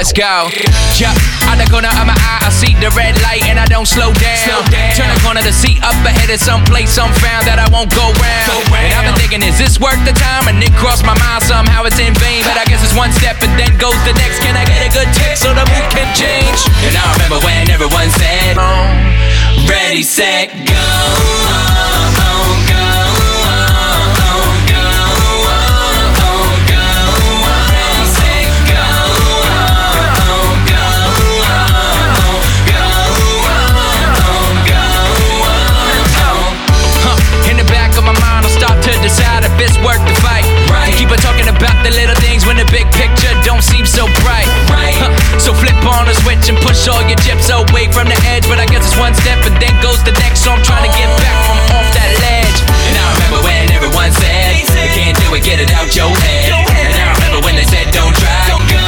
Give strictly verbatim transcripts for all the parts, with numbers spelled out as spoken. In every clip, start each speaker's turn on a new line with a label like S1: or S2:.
S1: let's go. Yeah, out the corner of my eye, I see the red light and I don't slow down. Slow down. Turn the corner to see up ahead of some place unfound that I won't go round. Go round. And I've been thinking, is this worth the time? And it crossed my mind somehow it's in vain. But I guess it's one step and then goes the next. Can I get a good text so the mood can change? And I remember when everyone said, ready, set, go. Decide if it's worth the fight. Right. Keep on talking about the little things when the big picture don't seem so bright. Right. Huh. So flip on the switch and push all your chips away from the edge. But I guess it's one step and then goes the next. So I'm trying to get back from off that ledge. And I remember when everyone said, you can't do it, get it out your head. And I remember when they said, don't try. Don't go.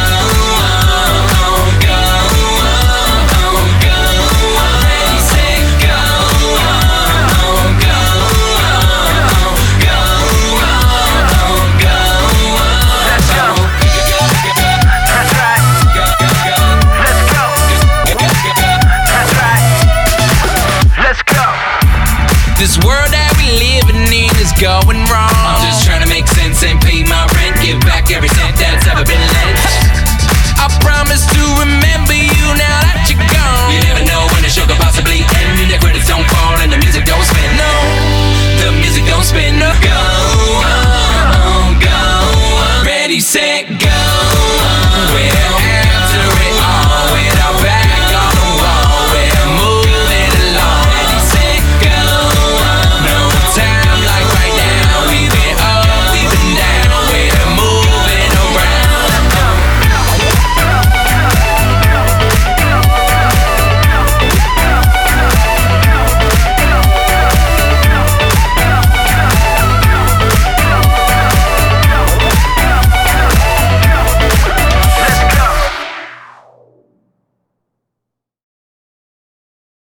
S1: This world that we living in is going wrong. I'm just trying to make sense and pay my rent. Give back every cent that's ever been lent. I promise to remember you now that you're gone. You never know when the show could possibly end. The credits don't fall.